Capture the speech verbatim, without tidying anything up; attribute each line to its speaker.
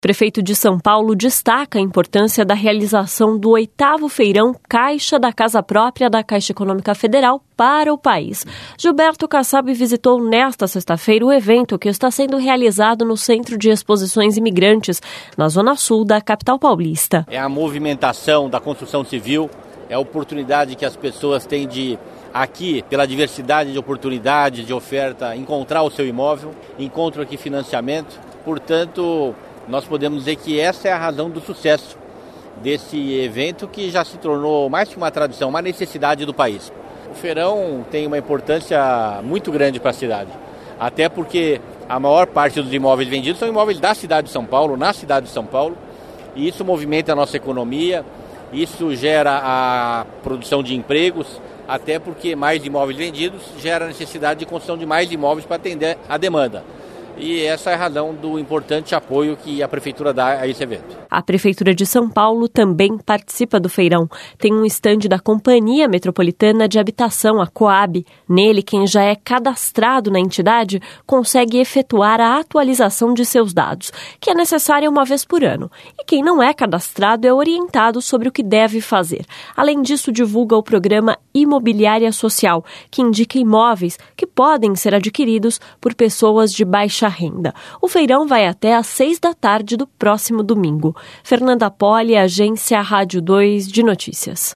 Speaker 1: Prefeito de São Paulo destaca a importância da realização do oitavo feirão Caixa da Casa Própria da Caixa Econômica Federal para o país. Gilberto Kassab visitou nesta sexta-feira o evento que está sendo realizado no Centro de Exposições Imigrantes, na zona sul da capital paulista.
Speaker 2: É a movimentação da construção civil, é a oportunidade que as pessoas têm de, aqui, pela diversidade de oportunidades, de oferta, encontrar o seu imóvel, encontram aqui financiamento. Portanto, nós podemos dizer que essa é a razão do sucesso desse evento, que já se tornou mais que uma tradição, uma necessidade do país. O feirão tem uma importância muito grande para a cidade, até porque a maior parte dos imóveis vendidos são imóveis da cidade de São Paulo, na cidade de São Paulo, e isso movimenta a nossa economia, isso gera a produção de empregos, até porque mais imóveis vendidos gera a necessidade de construção de mais imóveis para atender a demanda. E essa é a razão do importante apoio que a Prefeitura dá a esse evento.
Speaker 1: A Prefeitura de São Paulo também participa do feirão. Tem um estande da Companhia Metropolitana de Habitação, a Coab. Nele, quem já é cadastrado na entidade consegue efetuar a atualização de seus dados, que é necessária uma vez por ano. E quem não é cadastrado é orientado sobre o que deve fazer. Além disso, divulga o programa Imobiliária Social, que indica imóveis que podem ser adquiridos por pessoas de baixa renda. O feirão vai até às seis da tarde do próximo domingo. Fernanda Poli, Agência Rádio dois de Notícias.